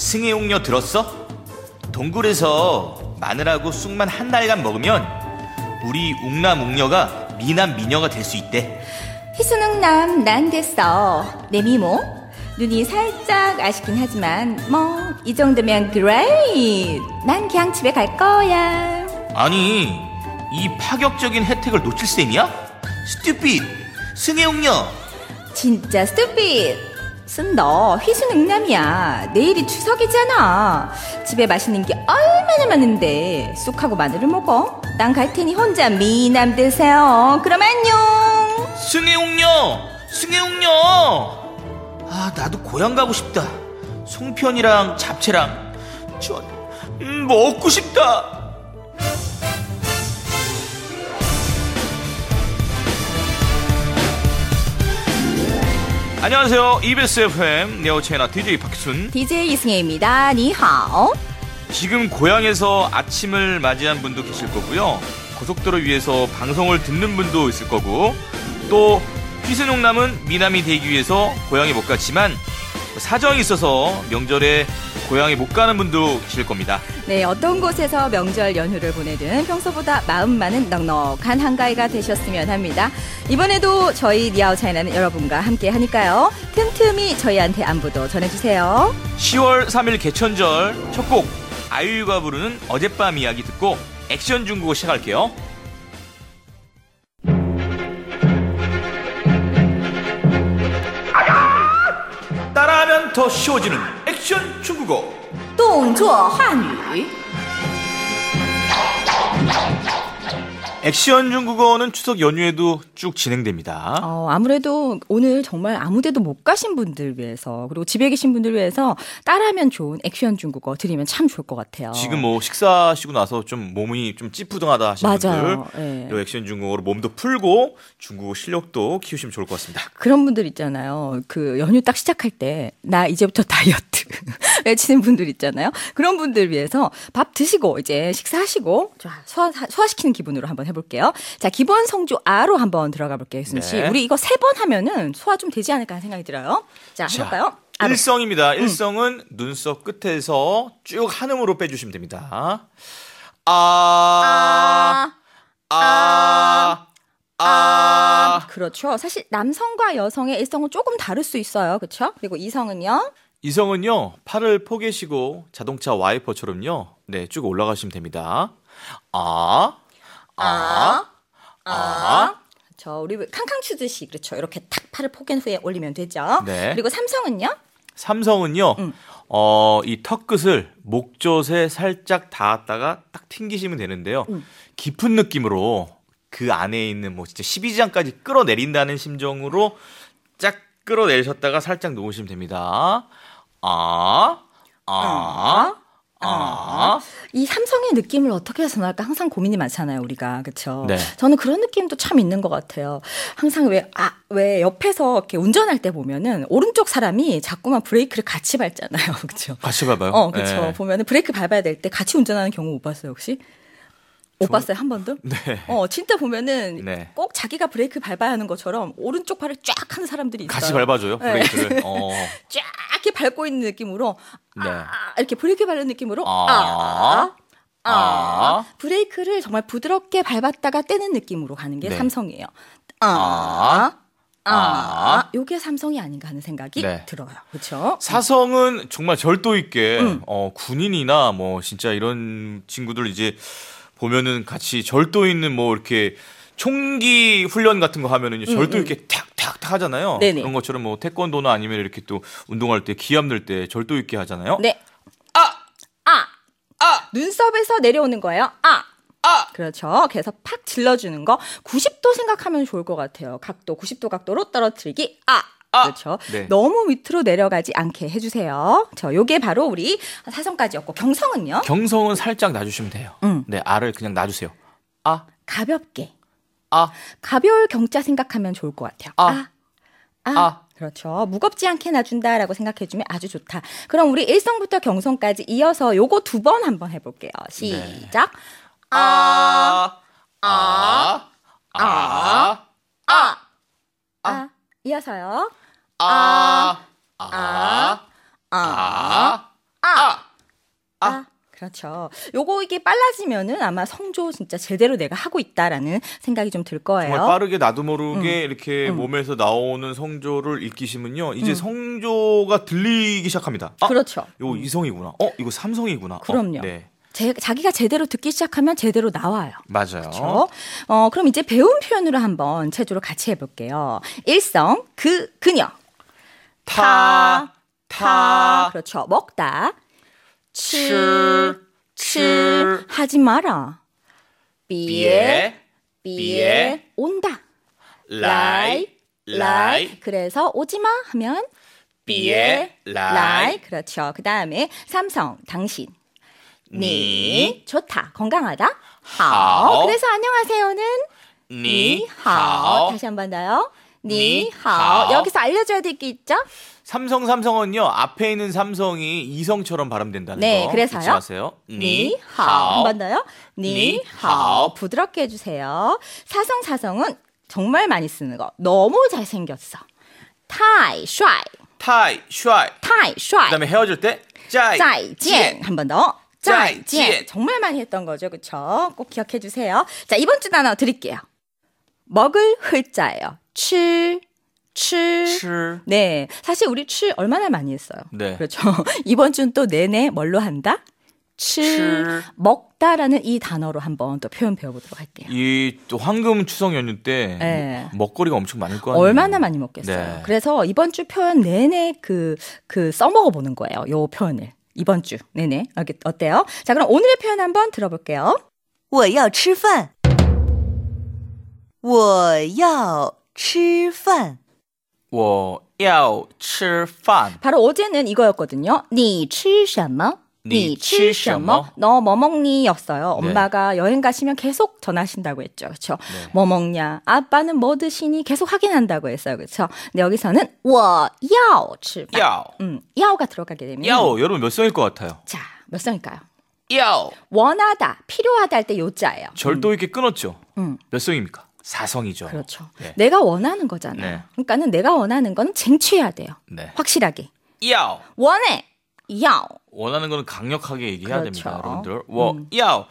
승혜옥녀 들었어? 동굴에서 마늘하고 쑥만 한 달간 먹으면 우리 웅남 웅녀가 미남 미녀가 될 수 있대. 희순웅남 난 됐어. 내 미모 눈이 살짝 아쉽긴 하지만 뭐 이 정도면 great. 난 그냥 집에 갈 거야. 아니, 이 파격적인 혜택을 놓칠 셈이야? 스튜핏 승혜옥녀. 진짜 stupid. 너 희순웅남이야. 내일이 추석이잖아. 집에 맛있는 게 얼마나 많은데 쑥하고 마늘을 먹어. 난 갈 테니 혼자 미남 되세요. 그럼 안녕. 승혜옥녀. 아, 나도 고향 가고 싶다. 송편이랑 잡채랑 먹고 싶다. 안녕하세요. EBS FM 네오 채널 DJ 박순, DJ 이승혜입니다. 니하오. 지금 고향에서 아침을 맞이한 분도 계실 거고요. 고속도로 위에서 방송을 듣는 분도 있을 거고, 또 희순웅남은 미남이 되기 위해서 고향에 못 갔지만 사정이 있어서 명절에 고향에 못 가는 분도 계실 겁니다. 네, 어떤 곳에서 명절 연휴를 보내든 평소보다 마음만은 넉넉한 한가위가 되셨으면 합니다. 이번에도 저희 니아오 차이나는 여러분과 함께 하니까요. 틈틈이 저희한테 안부도 전해주세요. 10월 3일 개천절 첫 곡 아이유가 부르는 어젯밤 이야기 듣고 액션 중국어 시작할게요. 따라하면 더 쉬워지는 액션 중국어. 动作汉语 액션 중국어는 추석 연휴에도 쭉 진행됩니다. 아무래도 오늘 정말 아무데도 못 가신 분들 위해서, 그리고 집에 계신 분들 위해서 따라하면 좋은 액션 중국어 드리면 참 좋을 것 같아요. 지금 뭐 식사하시고 나서 좀 몸이 좀 찌뿌둥하다 하시는 맞아요. 분들, 네. 이 액션 중국어로 몸도 풀고 중국어 실력도 키우시면 좋을 것 같습니다. 그런 분들 있잖아요. 그 연휴 딱 시작할 때 나 이제부터 다이어트 외치는 분들 있잖아요. 그런 분들 위해서 밥 드시고 이제 식사하시고 소화시키는 기분으로 한번 해볼게요. 자, 기본 성조 아로 한번 들어가 볼게요, 혜순 씨. 네. 우리 이거 3번 하면은 소화 좀 되지 않을까 하는 생각이 들어요. 자, 해볼까요? 아로. 일성입니다. 일성은 눈썹 끝에서 쭉 한음으로 빼주시면 됩니다. 그렇죠. 사실 남성과 여성의 일성은 조금 다를 수 있어요. 그렇죠? 그리고 이성은요? 이성은요, 팔을 포개시고 자동차 와이퍼처럼요, 네, 쭉 올라가시면 됩니다. 그렇죠. 우리 캉캉 추듯이 그렇죠. 이렇게 탁 팔을 포갠 후에 올리면 되죠. 네. 그리고 삼성은요? 삼성은요, 이 턱끝을 목젖에 살짝 닿았다가 딱 튕기시면 되는데요. 깊은 느낌으로 그 안에 있는 뭐 진짜 12지장까지 끌어내린다는 심정으로 쫙 끌어내셨다가 살짝 놓으시면 됩니다. 이 삼성의 느낌을 어떻게 해서 전할까 항상 고민이 많잖아요, 우리가. 그렇죠? 네. 저는 그런 느낌도 참 있는 것 같아요. 항상 왜 옆에서 이렇게 운전할 때 보면은 오른쪽 사람이 자꾸만 브레이크를 같이 밟잖아요. 그렇죠? 같이 밟아요? 그렇죠. 네. 보면은 브레이크 밟아야 될 때 같이 운전하는 경우 못 봤어요, 혹시? 못 봤어요, 한 번도? 네. 진짜 보면은 네. 꼭 자기가 브레이크 밟아야 하는 것처럼 오른쪽 팔을 쫙 하는 사람들이 있어요. 같이 밟아줘요, 브레이크를. 쫙 이렇게 밟고 있는 느낌으로 네. 이렇게 브레이크 밟는 느낌으로 브레이크를 정말 부드럽게 밟았다가 떼는 느낌으로 가는 게 네. 삼성이에요. 요게 삼성이 아닌가 하는 생각이 네. 들어요. 그렇죠? 사성은 정말 절도 있게 군인이나 뭐 진짜 이런 친구들 이제 보면은 같이 절도 있는 뭐 이렇게 총기 훈련 같은 거 하면은 절도 있게 탁탁탁 하잖아요. 네네. 그런 것처럼 뭐 태권도나 아니면 이렇게 또 운동할 때 기합 들 때 절도 있게 하잖아요. 네. 눈썹에서 내려오는 거예요. 그렇죠. 그래서 팍 질러주는 거 90도 생각하면 좋을 것 같아요. 각도 90도 각도로 떨어뜨리기. 그렇죠. 네. 너무 밑으로 내려가지 않게 해주세요. 요게 바로 우리 사성까지였고, 경성은요? 경성은 살짝 놔주시면 돼요. 네, 알을 그냥 놔주세요. 가볍게. 가벼울 경자 생각하면 좋을 것 같아요. 그렇죠. 무겁지 않게 놔준다라고 생각해주면 아주 좋다. 그럼 우리 일성부터 경성까지 이어서 요거 2번 한번 해볼게요. 시작. 이어서요. 그렇죠. 요거 이게 빨라지면은 아마 성조 진짜 제대로 내가 하고 있다라는 생각이 좀 들 거예요. 정말 빠르게 나도 모르게 이렇게 몸에서 나오는 성조를 익히시면요. 이제 성조가 들리기 시작합니다. 그렇죠. 이거 이성이구나. 이거 삼성이구나. 그럼요. 네. 자기가 제대로 듣기 시작하면 제대로 나와요. 맞아요. 그렇죠? 그럼 이제 배운 표현으로 한번 체조를 같이 해볼게요. 일성, 그녀. 타. 그렇죠. 먹다. 칠 하지 마라. 삐에 온다. 라이 그래서 오지마 하면 삐에 라이. 그렇죠. 그 다음에 삼성 당신 니 좋다 건강하다 하오. 그래서 안녕하세요는 니하오. 다시 한 번 더요. 니하오. 여기서 알려줘야 될 게 있죠? 삼성은요, 앞에 있는 삼성이 이성처럼 발음된다는 거. 그래서요. 잊지 마세요. 니하오. 한 번 더요. 니하오. 부드럽게 해주세요. 사성은 정말 많이 쓰는 거. 너무 잘생겼어. 타이 슈아이. 그 다음에 헤어질 때, 짜이지엔. 한 번 더. 짜이지엔. 정말 많이 했던 거죠. 그쵸? 꼭 기억해 주세요. 자, 이번 주 단어 드릴게요. 먹을 흘자예요. 칠. 네. 사실 우리 칠 얼마나 많이 했어요. 네. 그렇죠. 이번 주는 또 내내 뭘로 한다? 칠. 먹다라는 이 단어로 한번 또 표현 배워보도록 할게요. 이 또 황금 추석 연휴 때 먹거리가 엄청 많을 거 아니에요. 얼마나 많이 먹겠어요. 네. 그래서 이번 주 표현 내내 그 써먹어 보는 거예요. 요 표현을. 이번 주 내내. 어때요? 자, 그럼 오늘의 표현 한번 들어볼게요. 我要吃饭我要吃饭我要吃饭 바로 어제는 이거였거든요. 你吃什么? 你吃什么? 너 뭐 먹니? 였어요. 네. 엄마가 여행 가시면 계속 전화하신다고 했죠. 그렇죠? 네. 뭐 먹냐? 아빠는 뭐 드시니? 계속 확인한다고 했어요. 그렇죠? 근데 여기서는 我要吃饭. 야오가 들어가게 되면 야오, 여러분 몇 성일 것 같아요? 자, 몇 성일까요? 야오. 원하다, 필요하다 할 때 요자예요. 절도 있게 끊었죠? 몇 성입니까? 4성이죠. 그렇죠. 네. 내가 원하는 거잖아요. 네. 그러니까는 내가 원하는 건 쟁취해야 돼요. 네. 확실하게. 야오. 원해. 야오. 원하는 거는 강력하게 얘기해야 그렇죠. 됩니다, 여러분들. 야오.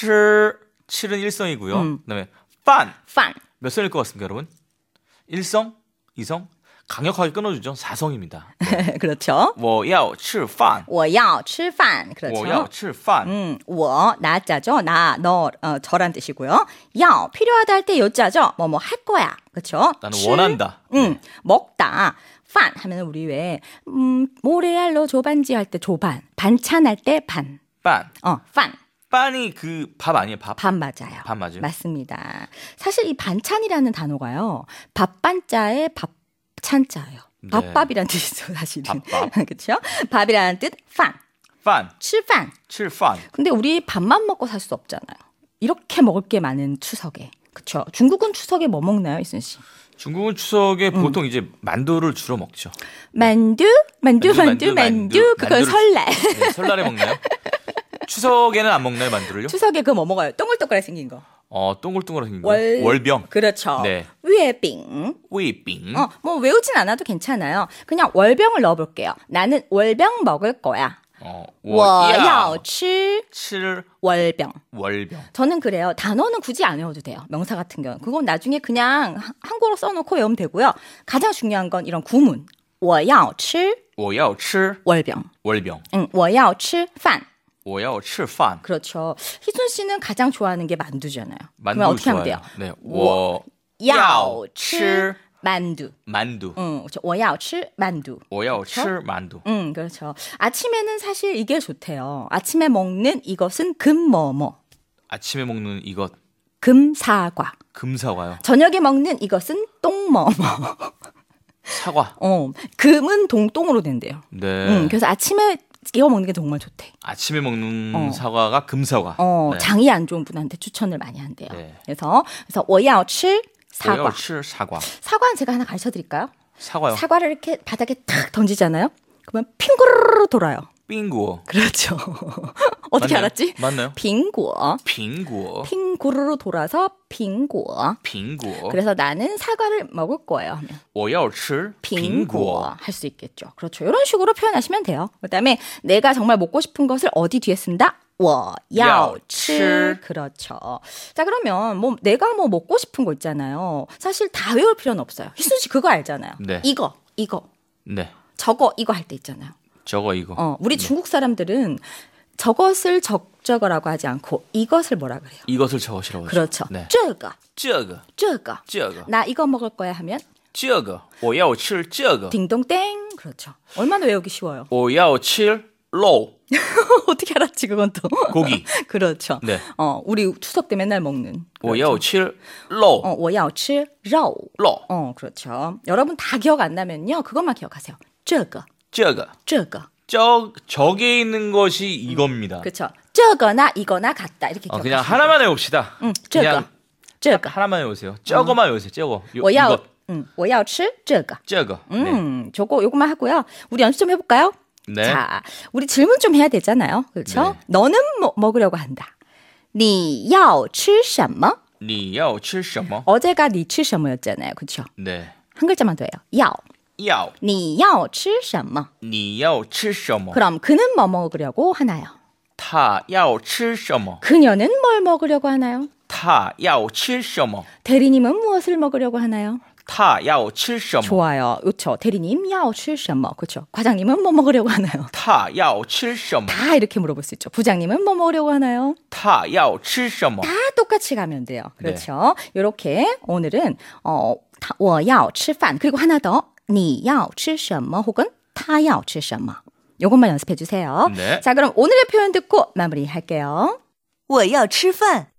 칠은 1성이고요. 그다음에 판. 몇 성일 것 같습니까, 여러분? 1성? 2성? 강력하게 끊어주죠. 4성입니다. 네. 그렇죠. 我要吃饭我要吃饭. 그렇죠. 我要吃饭 워, 나자죠. 너, 저란 뜻이고요. 야, 필요하다 할 때 요자죠. 뭐 할 거야. 그렇죠. 나는 원한다. 먹다. 판 하면 우리 왜 모래알로 조반지 할 때 조반, 반찬 할 때 반. 반. 판. 빤이 그 밥 아니에요? 밥? 밥 맞아요. 밥 맞아요? 맞습니다. 사실 이 반찬이라는 단어가요. 밥반자의 밥찬자예요. 네. 밥밥이란 뜻이죠, 사실은. 밥밥. 그렇죠? 밥이라는 뜻, 판. 饭. 吃饭. 吃饭. 근데 우리 밥만 먹고 살 수 없잖아요. 이렇게 먹을 게 많은 추석에. 그렇죠? 중국은 추석에 뭐 먹나요, 이순 씨? 중국은 추석에 보통 이제 만두를 주로 먹죠. 만두. 그건 만두를 설날. 네, 설날에 먹나요? 추석에는 안 먹나요, 만두를요? 추석에 그거 뭐 먹어요? 동글동글 생긴 거. 동글동글한 생긴 거. 월- 월병. 그렇죠. 네. 위에빙. 웨이빙. 뭐 외우진 않아도 괜찮아요. 그냥 월병을 넣어볼게요. 나는 월병 먹을 거야. 我要吃 칠 월병. 월병. 저는 그래요. 단어는 굳이 안 외워도 돼요. 명사 같은 경우는. 그건 나중에 그냥 한국어로 써놓고 외우면 되고요. 가장 중요한 건 이런 구문. 我要吃我要吃 월병. 월병. 我要吃饭. 我要吃饭. 그렇죠. 희순 씨는 가장 좋아하는 게 만두잖아요. 만두 그러면 어떻게 좋아요. 하면 돼요? 네. 我要吃만두. 만두. 그렇죠. 我要吃만두. 我要吃 만두. 그렇죠. 아침에는 사실 이게 좋대요. 아침에 먹는 이것은 금뭐뭐. 아침에 먹는 이것 금사과. 금사과요. 저녁에 먹는 이것은 똥뭐뭐. 사과. 금은 동똥으로 된대요. 네. 그래서 아침에 이거 먹는 게 정말 좋대. 아침에 먹는 사과가 금사과. 네. 장이 안 좋은 분한테 추천을 많이 한대요. 네. 그래서 我要吃我要 사과. 吃 사과. 사과는 제가 하나 가르쳐 드릴까요? 사과요. 사과를 이렇게 바닥에 탁 던지잖아요. 그러면 핑구르르 돌아요. 빙고. 그렇죠. 어떻게 맞나요? 알았지? 맞나요? 빙고. 빙고. 핑구르로 돌아서 빙고. 빙고. 그래서 나는 사과를 먹을 거예요 하면 我要吃 빙고 苹果. 할 수 있겠죠. 그렇죠. 이런 식으로 표현하시면 돼요. 그다음에 내가 정말 먹고 싶은 것을 어디 뒤에 쓴다? 我要吃. 그렇죠. 자, 그러면 뭐 내가 뭐 먹고 싶은 거 있잖아요. 사실 다 외울 필요는 없어요. 희순 씨 그거 알잖아요. 네. 이거 네. 저거 이거 할 때 있잖아요. 저거 이거. 우리 중국 사람들은 저것을 적저거라고 하지 않고 이것을 뭐라 그래요? 이것을 적으시라고 하죠. 그렇죠. 네. 这个这个这个 나 이거 먹을 거야 하면 这个我要吃这个 딩동땡. 그렇죠. 얼마나 외우기 쉬워요. 我要吃肉 어떻게 알았지 그건 또. 고기. 그렇죠. 네. 우리 추석 때 맨날 먹는. 我要吃肉我要吃肉. 肉 그렇죠. 여러분 다 기억 안 나면요. 그것만 기억하세요. 这个这个저게 있는 것이 이겁니다. 그렇죠. 这个나 이거나 같다. 이렇게 기억하세요. 그냥 하나만 해봅시다. 这个 그냥 这个 하나만 해보세요. 저거만 해보세요. 저거. 我要 이거. 我要吃这个. 저거. 네. 요거만 하고요. 우리 연습 좀 해볼까요? 네. 자, 우리 질문 좀 해야 되잖아요. 그렇죠? 네. 너는 뭐 먹으려고 한다. 你要吃什么? 你要吃什么? 어제가 你吃什么였잖아요. 그렇죠? 네. 한 글자만 더 해요. 要. 要你要吃什么? 你要吃什么? 그럼 그는 뭐 먹으려고 하나요? 他要吃什么? 그녀는 뭘 먹으려고 하나요? 他要吃什么? 대리님은 무엇을 먹으려고 하나요? 他要吃什么? 좋아요. 그렇죠. 대리님 要吃什么? 그렇죠. 과장님은 뭐 먹으려고 하나요? 他要吃什么? 다 이렇게 물어볼 수 있죠. 부장님은 뭐 먹으려고 하나요? 他要吃什么? 다 똑같이 가면 돼요. 그렇죠. 이렇게 오늘은 我要吃饭 그리고 하나 더 你要吃什么 혹은 他要吃什么 요것만 연습해 주세요. 네. 자, 그럼 오늘의 표현 듣고 마무리할게요. 我要吃饭。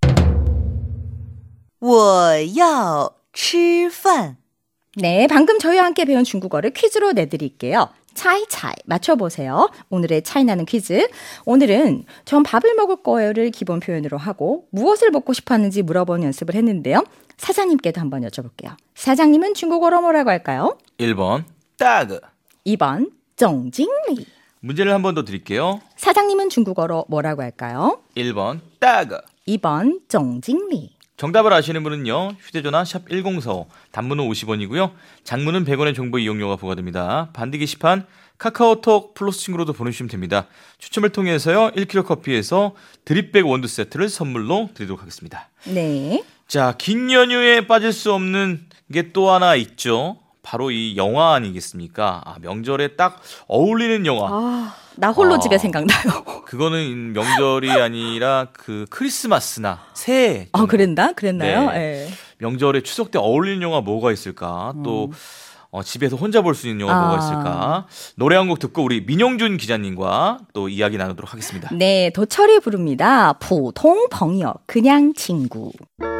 我要吃饭。 네, 방금 저희와 함께 배운 중국어를 퀴즈로 내드릴게요. 차이차이 맞춰보세요. 오늘의 차이나는 퀴즈. 오늘은 전 밥을 먹을 거예요를 기본 표현으로 하고 무엇을 먹고 싶어 하는지 물어보는 연습을 했는데요. 사장님께도 한번 여쭤볼게요. 사장님은 중국어로 뭐라고 할까요? 1번 따그. 2번 정징리. 문제를 한 번 더 드릴게요. 사장님은 중국어로 뭐라고 할까요? 1번 따그. 2번 정징리. 정답을 아시는 분은요. 휴대전화 샵 1045, 단문은 50원이고요. 장문은 100원의 정보 이용료가 부과됩니다. 반디 게시판 카카오톡 플러스 친구로도 보내주시면 됩니다. 추첨을 통해서요. 1kg 커피에서 드립백 원두 세트를 선물로 드리도록 하겠습니다. 네. 자, 긴 연휴에 빠질 수 없는 게 또 하나 있죠. 바로 이 영화 아니겠습니까? 명절에 딱 어울리는 영화. 나 홀로 집에 생각나요. 그거는 명절이 아니라 그 크리스마스나 새해. 그랬나요? 네. 네. 명절에 추석 때 어울리는 영화 뭐가 있을까? 또 집에서 혼자 볼 수 있는 영화 뭐가 있을까? 노래 한 곡 듣고 우리 민영준 기자님과 또 이야기 나누도록 하겠습니다. 네, 도철이 부릅니다. 普通朋友, 그냥 친구.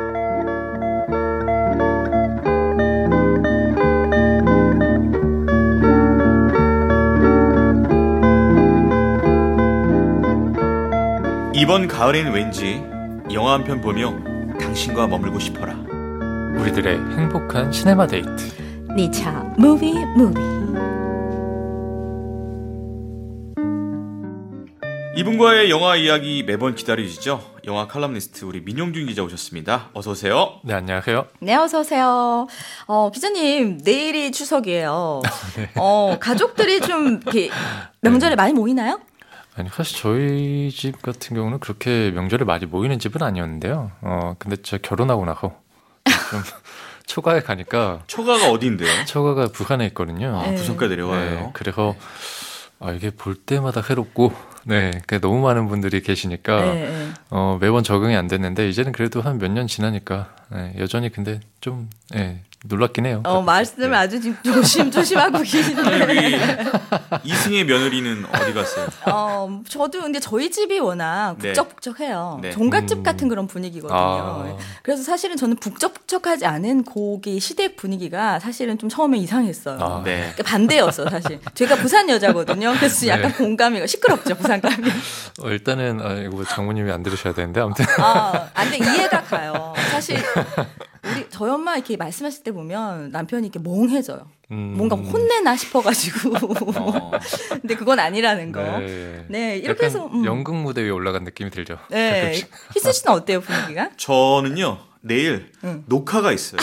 이번 가을엔 왠지 영화 한 편 보며 당신과 머물고 싶어라. 우리들의 행복한 시네마 데이트. 니차 무비. 이분과의 영화 이야기 매번 기다리시죠? 영화 칼럼니스트 우리 민용준 기자 오셨습니다. 어서 오세요. 네, 안녕하세요. 네, 어서 오세요. 기자님, 내일이 추석이에요. 네. 가족들이 좀 이렇게 명절에 많이 모이나요? 아니, 사실 저희 집 같은 경우는 그렇게 명절에 많이 모이는 집은 아니었는데요. 근데 제가 결혼하고 나서 좀 초가에 가니까. 초가가 어디인데요? 초가가 부산에 있거든요. 부산까지 내려와요. 네, 그래서 이게 볼 때마다 해롭고, 네, 너무 많은 분들이 계시니까 매번 적응이 안 됐는데 이제는 그래도 한 몇 년 지나니까 여전히 근데 좀 놀랍긴 해요. 말씀을 아주 지금 조심하고 계시네요. 우리 이승의 며느리는 어디 갔어요? 저도 근데 저희 집이 워낙 북적북적해요. 네. 종갓집 같은 그런 분위기거든요. 그래서 사실은 저는 북적북적하지 않은 고기 시댁 분위기가 사실은 좀 처음에 이상했어요. 네. 그러니까 반대였어 사실. 제가 부산 여자거든요. 그래서 약간 공감이 시끄럽죠 부산감이. 일단은 이거 장모님이 안 들으셔야 되는데 아무튼. 근데 이해가 가요. 사실 저희 엄마 이렇게 말씀하실 때 보면 남편이 이렇게 멍해져요. 뭔가 혼내나 싶어가지고. 근데 그건 아니라는 거. 네, 네 이렇게 해서 연극 무대 위에 올라간 느낌이 들죠. 네, 희수 씨는 어때요 분위기가? 저는요 내일 녹화가 있어요.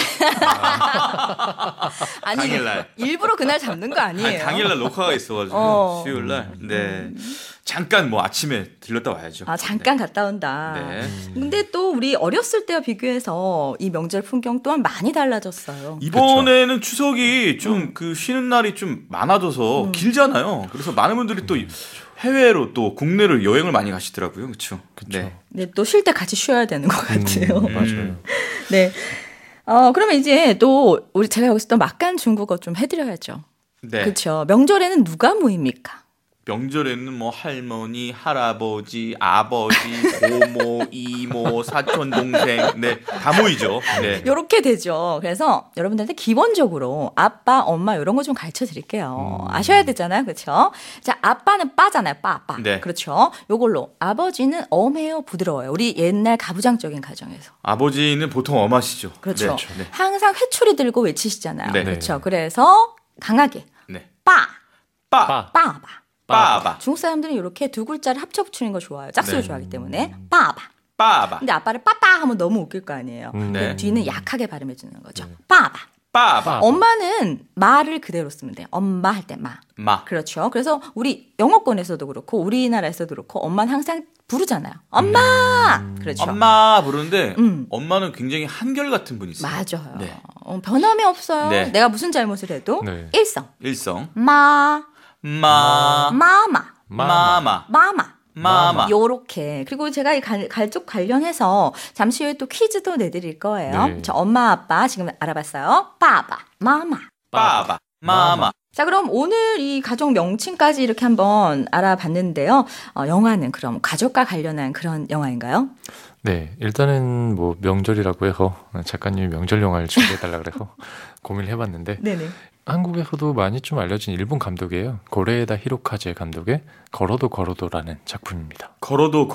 아니 당일날. 일부러 그날 잡는 거 아니에요? 아니, 당일날 녹화가 있어가지고 수요일날. 네. 잠깐 뭐 아침에 들렀다 와야죠. 아 잠깐 갔다 온다. 네. 근데 또 우리 어렸을 때와 비교해서 이 명절 풍경 또한 많이 달라졌어요. 이번에는 추석이 좀 그 쉬는 날이 좀 많아져서 길잖아요. 그래서 많은 분들이 또 해외로 또 국내로 여행을 많이 가시더라고요. 그렇죠. 네. 네, 또 쉴 때 같이 쉬어야 되는 것 같아요. 맞아요. 네. 그러면 이제 또 제가 여기서 또 막간 중국어 좀 해드려야죠. 네. 그렇죠. 명절에는 누가 모입니까? 명절에는 뭐 할머니, 할아버지, 아버지, 고모, 이모, 사촌 동생, 네, 다 모이죠. 네. 요렇게 되죠. 그래서 여러분들한테 기본적으로 아빠, 엄마 이런 거 좀 가르쳐 드릴게요. 아셔야 되잖아요. 그렇죠? 자, 아빠는 빠잖아요. 빠. 네. 그렇죠? 요걸로 아버지는 엄해요, 부드러워요. 우리 옛날 가부장적인 가정에서. 아버지는 보통 엄하시죠. 그렇죠. 네. 항상 회초리 들고 외치시잖아요. 네. 그렇죠. 그래서 강하게 네. 빠. 빠. 빠바. 빠바. 중국 사람들은 이렇게 두 글자를 합쳐 붙이는 걸 좋아해요. 짝수를 네. 좋아하기 때문에. 빠바. 빠바. 근데 아빠를 빠빠 하면 너무 웃길 거 아니에요. 네. 뒤는 약하게 발음해 주는 거죠. 빠바. 빠바. 엄마는 마를 그대로 쓰면 돼요. 엄마 할 때 마. 마. 그렇죠. 그래서 우리 영어권에서도 그렇고 우리나라에서도 그렇고 엄마는 항상 부르잖아요. 엄마. 그렇죠. 엄마 부르는데 엄마는 굉장히 한결같은 분이 있어요. 맞아요. 네. 변함이 없어요. 네. 내가 무슨 잘못을 해도 네. 일성. 일성. 마. 마. 마마. 마마. 마마. 마마. 요렇게. 그리고 제가 이 갈쪽 관련해서 잠시 후에 또 퀴즈도 내드릴 거예요. 네. 저 엄마, 아빠 지금 알아봤어요. 빠바, 마마. 빠바. 마마. 자, 그럼 오늘 이 가족 명칭까지 이렇게 한번 알아봤는데요. 영화는 그럼 가족과 관련한 그런 영화인가요? 네, 일단은 뭐 명절이라고 해서 작가님이 명절 영화를 준비해달라 그래서 고민을 해봤는데 네네. 한국에서도 많이 좀 알려진 일본 감독이에요. 고레에다 히로카제 감독의 걸어도 걸어도라는 작품입니다. 걸어도.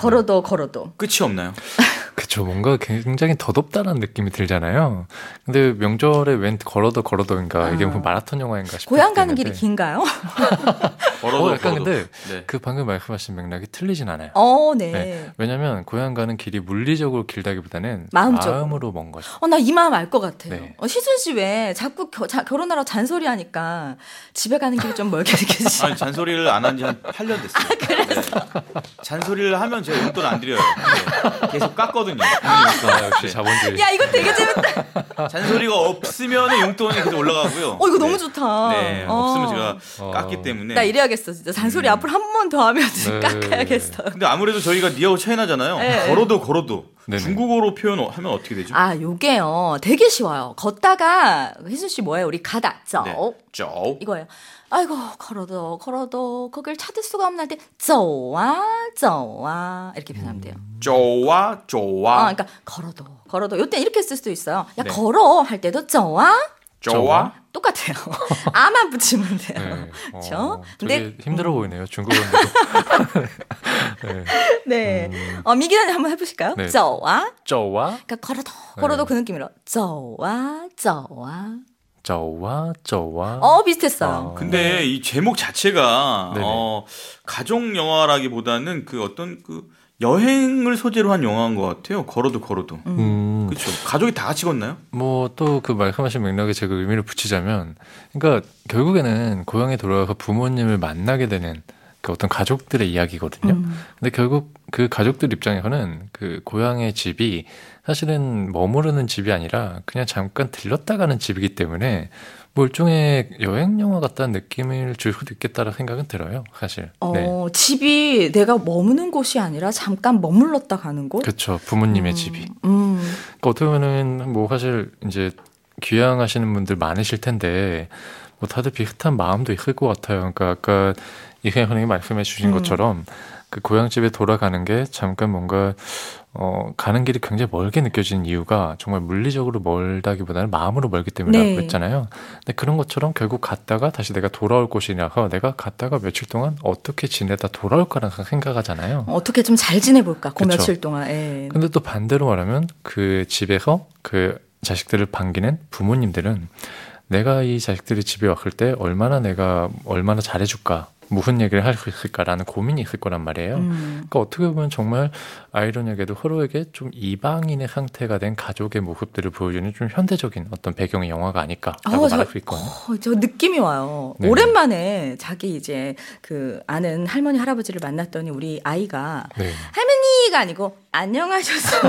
걸어도. 끝이 없나요? 그쵸, 뭔가 굉장히 덧없다는 느낌이 들잖아요. 근데 명절에 웬 걸어도인가 이게 뭐 마라톤 영화인가 싶어요. 고향 가는 길이 긴가요? 약간 근데 네. 그 방금 말씀하신 맥락이 틀리진 않아요. 네. 네. 왜냐면 고향 가는 길이 물리적으로 길다기보다는 마음적으로. 마음으로 먼 거죠. 나 이 마음 알 것 같아요. 네. 시순 씨 왜 자꾸 결혼하러 잔소리 하니까 집에 가는 길이 좀 멀게 느껴지죠? 아니, 잔소리를 안 한 지 한 8년 됐어요. 그래서? 네. 잔소리를 하면 제가 용돈 안 드려요. 네. 계속 깎거든요. 역시 자본주의. 야, 이거 되게 재밌다. 잔소리가 없으면 용돈이 계속 올라가고요. 이거 너무 좋다. 네, 없으면 제가 깎기 때문에. 나 이래야겠어, 진짜. 잔소리 앞으로 한 번 더 하면 네. 깎아야겠어. 근데 아무래도 저희가 니하고 차이나잖아요. 네. 걸어도. 네네. 중국어로 표현하면 어떻게 되죠? 요게요. 되게 쉬워요. 걷다가, 희순 씨 뭐예요? 우리 가다. 네. 쩌. 이거예요. 아이고, 걸어도, 거길 찾을 수가 없나 할 때, 쩌와. 이렇게 표현하면 돼요. 좋아. 그러니까, 걸어도. 요때 이렇게 쓸 수도 있어요. 야, 네. 걸어. 할 때도 쩌와. 좋아. 똑같아요. 아만 붙이면 돼요. 네. 그렇죠? 되게 힘들어 보이네요. 중국어인데도. 네. 네. 미기는 한번 해보실까요? 네. 쩌와. 저와 그러니까 걸어도 그 느낌으로. 쩌와. 비슷했어요. 근데 이 제목 자체가 네네. 가족 영화라기보다는 그 어떤 그 여행을 소재로 한 영화인 것 같아요. 걸어도. 그렇죠. 가족이 다 같이 걷나요? 뭐 또 그 말씀하신 맥락에 제가 의미를 붙이자면, 그러니까 결국에는 고향에 돌아가서 부모님을 만나게 되는 그 어떤 가족들의 이야기거든요. 근데 결국 그 가족들 입장에서는 그 고향의 집이 사실은 머무르는 집이 아니라 그냥 잠깐 들렀다 가는 집이기 때문에 뭐 일종의 여행 영화 같다는 느낌을 줄 수도 있겠다라는 생각은 들어요, 사실. 네. 집이 내가 머무는 곳이 아니라 잠깐 머물렀다 가는 곳? 그렇죠. 부모님의 집이. 그러니까 어떻게 보면은 뭐 사실 이제 귀향하시는 분들 많으실 텐데 뭐 다들 비슷한 마음도 있을 것 같아요. 그러니까 아까 이승현 선생님이 말씀해 주신 것처럼 그 고향집에 돌아가는 게 잠깐 뭔가 가는 길이 굉장히 멀게 느껴지는 이유가 정말 물리적으로 멀다기보다는 마음으로 멀기 때문이라고 네. 했잖아요. 근데 그런 것처럼 결국 갔다가 다시 내가 돌아올 곳이라서 내가 갔다가 며칠 동안 어떻게 지내다 돌아올 거라 생각하잖아요. 어떻게 좀 잘 지내볼까, 그 그쵸. 며칠 동안. 예. 근데 또 반대로 말하면 그 집에서 그 자식들을 반기는 부모님들은 내가 이 자식들이 집에 왔을 때 내가 얼마나 잘해줄까, 무슨 얘기를 할 수 있을까라는 고민이 있을 거란 말이에요. 그러니까 어떻게 보면 정말 아이러니하게도 서로에게 좀 이방인의 상태가 된 가족의 모습들을 보여주는 좀 현대적인 어떤 배경의 영화가 아닐까라고 말할 수 있거든요. 저 느낌이 와요. 네. 오랜만에 자기 이제 그 아는 할머니 할아버지를 만났더니 우리 아이가 네. 할머니가 아니고 안녕하셔서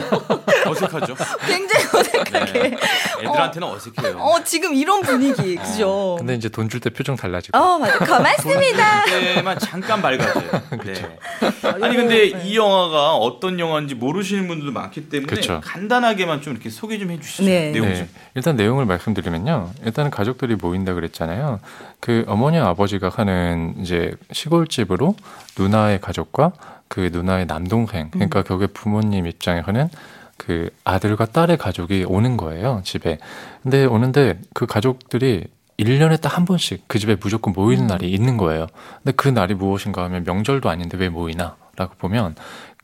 어색하죠. 굉장히 어색하게. 네. 애들한테는 어색해요. 지금 이런 분위기, 그죠? 근데 이제 돈 줄 때 표정 달라지고. 맞아. 고맙습니다. 그때만 잠깐 밝아져요. 네. 아니 근데 이 영화가 어떤 영화인지 모르시는 분들도 많기 때문에 그쵸. 간단하게만 좀 이렇게 소개 좀 해주시죠. 네. 내용 좀. 네. 일단 내용을 말씀드리면요. 일단은 가족들이 모인다 그랬잖아요. 그 어머니와 아버지가 하는 이제 시골집으로 누나의 가족과 그 누나의 남동생, 그러니까 결국에 부모님 입장에서는 그 아들과 딸의 가족이 오는 거예요, 집에. 근데 오는데 그 가족들이 1년에 딱 한 번씩 그 집에 무조건 모이는 날이 있는 거예요. 근데 그 날이 무엇인가 하면 명절도 아닌데 왜 모이나? 라고 보면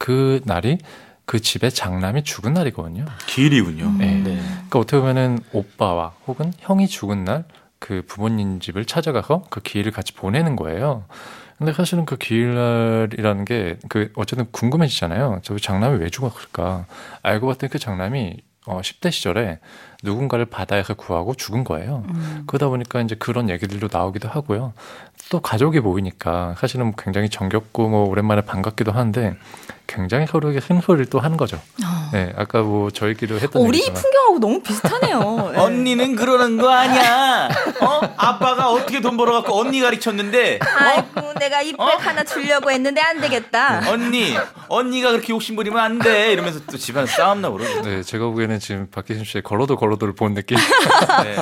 그 날이 그 집의 장남이 죽은 날이거든요. 기일이군요. 네. 네. 그러니까 어떻게 보면은 오빠와 혹은 형이 죽은 날 그 부모님 집을 찾아가서 그 기일을 같이 보내는 거예요. 근데 사실은 그 기일날이라는 게 그 어쨌든 궁금해지잖아요. 저 장남이 왜 죽었을까? 알고 봤더니 그 장남이 10대 시절에 누군가를 바다에서 구하고 죽은 거예요. 그러다 보니까 이제 그런 얘기들도 나오기도 하고요. 또 가족이 모이니까 사실은 굉장히 정겹고 뭐 오랜만에 반갑기도 한데 굉장히 서로에게 쓴소리를 또 하는 거죠. 네, 아까 뭐 저희끼리 했던 우리 얘기지만 풍경하고 너무 비슷하네요. 네. 언니는 그러는 거 아니야. 아빠가 어떻게 돈 벌어갖고 언니 가르쳤는데. 아이고, 내가 이백 하나 주려고 했는데 안 되겠다. 언니가 그렇게 욕심 부리면 안 돼. 이러면서 또 집안 싸움 나고 그러죠. 네, 제가 보기에는 지금 박희순 씨의 걸어도를 본 느낌. 네.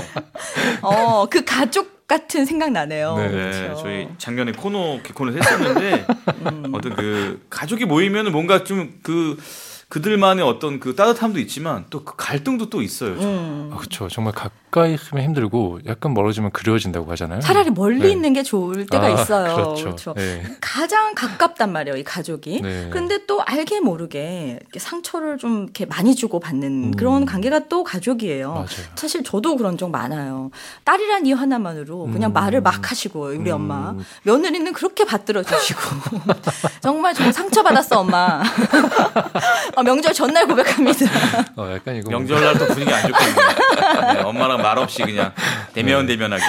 그 가족 같은 생각 나네요. 네. 네, 그렇죠. 저희 작년에 개콘을 했었는데 어떤 그 가족이 모이면 뭔가 좀 그들만의 어떤 그 따뜻함도 있지만 또 그 갈등도 또 있어요. 좀. 그렇죠. 정말 가까이 있으면 힘들고 약간 멀어지면 그리워진다고 하잖아요. 차라리 멀리 네. 있는 게 좋을 때가 있어요. 그렇죠. 네. 가장 가깝단 말이에요, 이 가족이. 네. 근데 또 알게 모르게 이렇게 상처를 좀 이렇게 많이 주고 받는 그런 관계가 또 가족이에요. 맞아요. 사실 저도 그런 적 많아요. 딸이란 이유 하나만으로 그냥 말을 막 하시고, 우리 엄마. 며느리는 그렇게 받들어 주시고. 정말 상처받았어, 엄마. 명절 전날 고백합니다. 약간 이거 명절날 또 분위기 안 좋거든요. 네, 엄마랑 말 없이 그냥 대면하게.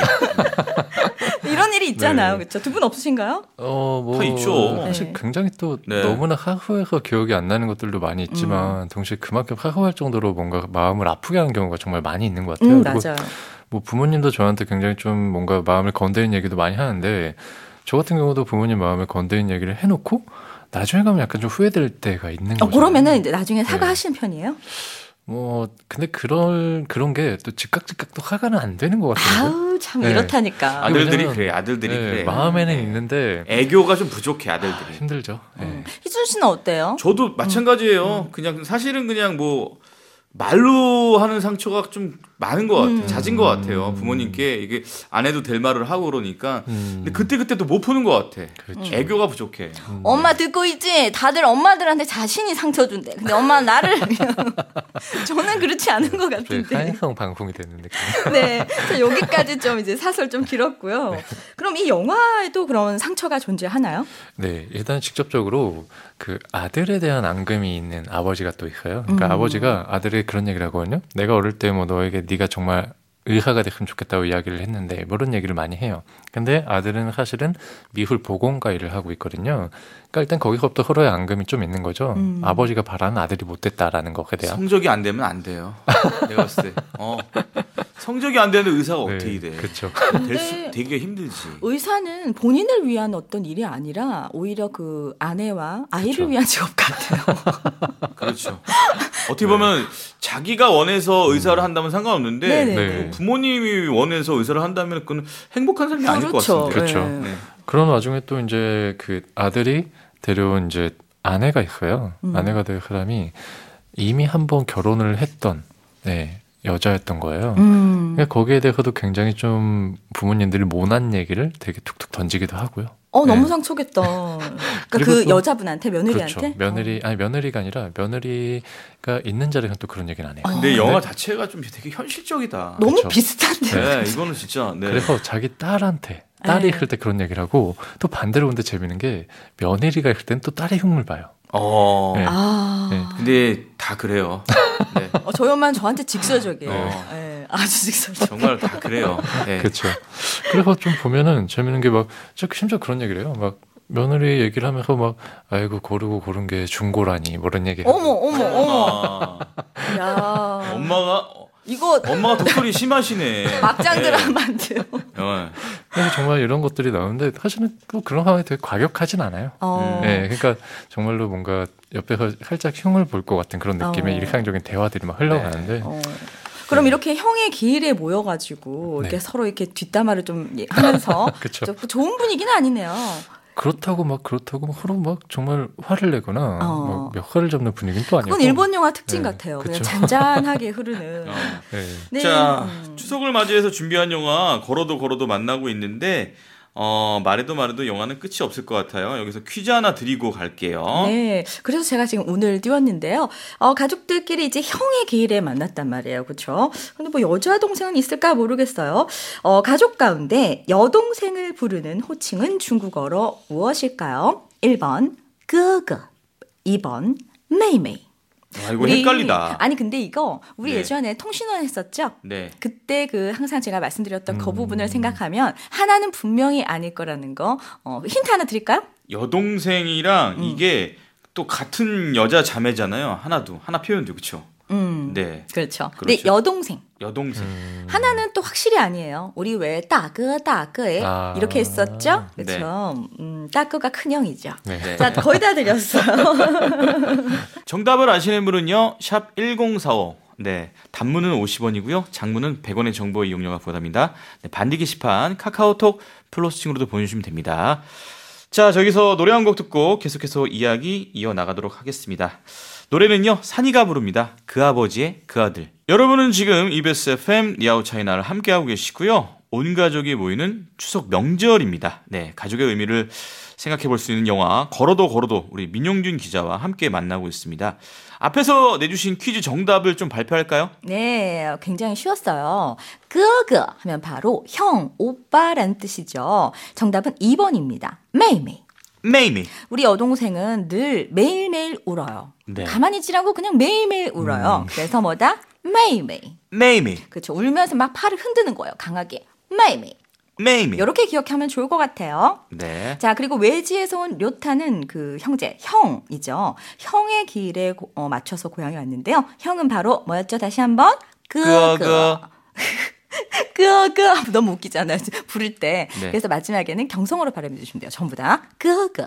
이런 일이 있잖아요. 네. 그렇죠? 두 분 없으신가요? 더 있죠. 사실 네. 굉장히 또 네. 너무나 사소해서 기억이 안 나는 것들도 많이 있지만 동시에 그만큼 사소할 정도로 뭔가 마음을 아프게 하는 경우가 정말 많이 있는 것 같아요. 그리고 맞아요. 뭐 부모님도 저한테 굉장히 좀 뭔가 마음을 건드린 얘기도 많이 하는데 저 같은 경우도 부모님 마음을 건드린 얘기를 해놓고 나중에 가면 약간 좀 후회될 때가 있는 거죠. 그러면은 이제 나중에 사과하시는 편이에요? 근데 그런 게 또 즉각 또 화가는 안 되는 것 같아요. 아우, 참 네. 이렇다니까. 아들들이 왜냐면- 그래. 아들들이 네, 그래. 마음에는 있는데 애교가 좀 부족해 아들들이. 힘들죠. 네. 희준 씨는 어때요? 저도 마찬가지예요. 그냥 사실은 그냥 뭐 말로 하는 상처가 좀 많은 것 같아요. 잦은 것 같아요. 부모님께 이게 안 해도 될 말을 하고 그러니까. 근데 그때 또 못 푸는 것 같아. 그렇죠. 애교가 부족해. 엄마 듣고 있지? 다들 엄마들한테 자신이 상처 준대. 근데 엄마는 나를 저는 그렇지 않은 것 갑자기 같은데. 하행성 방송이 되는 느낌. 네, 자, 여기까지 좀 이제 사설 좀 길었고요. 그럼 이 영화에도 그런 상처가 존재하나요? 네, 일단 직접적으로 그 아들에 대한 앙금이 있는 아버지가 또 있어요. 그러니까 아버지가 아들에게 그런 얘기를 하거든요. 내가 어릴 때 뭐 너에게 네가 정말 의사가 됐으면 좋겠다고 이야기를 했는데 뭐 이런 얘기를 많이 해요. 근데 아들은 사실은 미술 보건과 일을 하고 있거든요. 그러니까 일단 거기서부터 서로의 앙금이 좀 있는 거죠. 아버지가 바라는 아들이 못 됐다라는 것에 대한. 성적이 안 되면 안 돼요. 내가 봤을 때. 성적이 안 되는데 의사가 어떻게 돼? 그렇죠. 되게 힘들지. 의사는 본인을 위한 어떤 일이 아니라 오히려 그 아내와 아이를 그쵸. 위한 직업 같아요. 그렇죠. 어떻게 보면 자기가 원해서 의사를 한다면 상관없는데 네네. 네. 부모님이 원해서 의사를 한다면 그건 행복한 삶이 아닐 것 그렇죠. 같은데. 그렇죠. 네. 네. 그런 와중에 또 이제 그 아들이 데려온 이제 아내가 있어요. 아내가 될 사람이 이미 한번 결혼을 했던 네, 여자였던 거예요. 그러니까 거기에 대해서도 굉장히 좀 부모님들이 모난 얘기를 되게 툭툭 던지기도 하고요. 너무 네. 상처겠다. 그러니까 그 여자분한테, 며느리한테? 그렇죠. 며느리가 아니라 며느리가 있는 자리에서 또 그런 얘기는 안 해요. 근데 영화 자체가 좀 되게 현실적이다. 너무 그렇죠. 비슷한데. 네, 이거는 진짜. 네. 그래서 자기 딸이 있을 때 그런 얘기를 하고 또 반대로 근데 재밌는 게 며느리가 있을 땐 또 딸의 흉물 봐요. 네. 네. 근데 다 그래요. 네. 저희 엄마는 저한테 직설적이에요. 네, 아주 직설적. 정말 다 그래요. 네. 그렇죠. 그래서 좀 보면은 재밌는 게 막 심지어 그런 얘기를 해요. 막 며느리 얘기를 하면서 막 아이고 고른 게 중고라니 뭐 이런 얘기. 어머. 야. 엄마가 독설이 심하시네. 막장 드라마인데요. 그래서 정말 이런 것들이 나오는데 사실은 또 그런 상황이 되게 과격하진 않아요. 네, 그러니까 정말로 뭔가 옆에서 살짝 흉을 볼 것 같은 그런 느낌의 일상적인 대화들이 막 흘러가는데. 그럼 이렇게 형의 기일에 모여가지고 이렇게 서로 이렇게 뒷담화를 좀 하면서 좀 좋은 분위기는 아니네요. 그렇다고 막 서로 막 정말 화를 내거나 막 멱살을 잡는 분위기는 또 아니고. 그건 일본 영화 특징 같아요. 그냥 잔잔하게 흐르는. 네. 자, 추석을 맞이해서 준비한 영화 걸어도 만나고 있는데 말해도 영화는 끝이 없을 것 같아요. 여기서 퀴즈 하나 드리고 갈게요. 네. 그래서 제가 지금 오늘 띄웠는데요. 가족들끼리 이제 형의 기일에 만났단 말이에요. 그렇죠? 근데 뭐 여자 동생은 있을까 모르겠어요. 가족 가운데 여동생을 부르는 호칭은 중국어로 무엇일까요? 1번 끄끄, 2번 메이메이. 이거 헷갈리다. 아니 근데 이거 우리 예전에 통신원 했었죠? 네. 그때 항상 제가 말씀드렸던 그 부분을 생각하면 하나는 분명히 아닐 거라는 거. 힌트 하나 드릴까요? 여동생이랑 이게 또 같은 여자 자매잖아요. 하나 표현도 그렇죠. 네. 그렇죠. 근데 여동생. 하나는 또 확실히 아니에요. 우리 왜 따끄에 이렇게 했었죠? 그렇죠. 따끄가 큰 형이죠. 네. 자, 거의 다 드렸어요. 정답을 아시는 분은요. 샵 1045. 네. 단문은 50원이고요. 장문은 100원의 정보 이용료가 부과됩니다. 네, 반디 게시판 카카오톡 플러스층으로도 보내주시면 됩니다. 자, 저기서 노래 한 곡 듣고 계속해서 이야기 이어나가도록 하겠습니다. 노래는요, 산이가 부릅니다. 그 아버지의 그 아들. 여러분은 지금 EBS FM 니아웃차이나를 함께하고 계시고요. 온 가족이 모이는 추석 명절입니다. 네, 가족의 의미를 생각해 볼 수 있는 영화 걸어도 우리 민용준 기자와 함께 만나고 있습니다. 앞에서 내주신 퀴즈 정답을 좀 발표할까요? 네, 굉장히 쉬웠어요. 끄그 하면 바로 형, 오빠라는 뜻이죠. 정답은 2번입니다. 메이메이. 우리 여동생은 늘 매일매일 울어요. 네. 가만히 있지 않고 그냥 매일매일 울어요. 그래서 뭐다? 메이메이. 그렇죠. 울면서 막 팔을 흔드는 거예요. 강하게. 메이메이. 이렇게 기억하면 좋을 것 같아요. 네. 자, 그리고 외지에서 온 료타는 그 형제, 형이죠. 형의 기일에 맞춰서 고향에 왔는데요. 형은 바로 뭐였죠? 다시 한번. 끄그. 너무 웃기잖아요. 부를 때. 네. 그래서 마지막에는 경성어로 발음해 주시면 돼요. 전부 다. 끄그.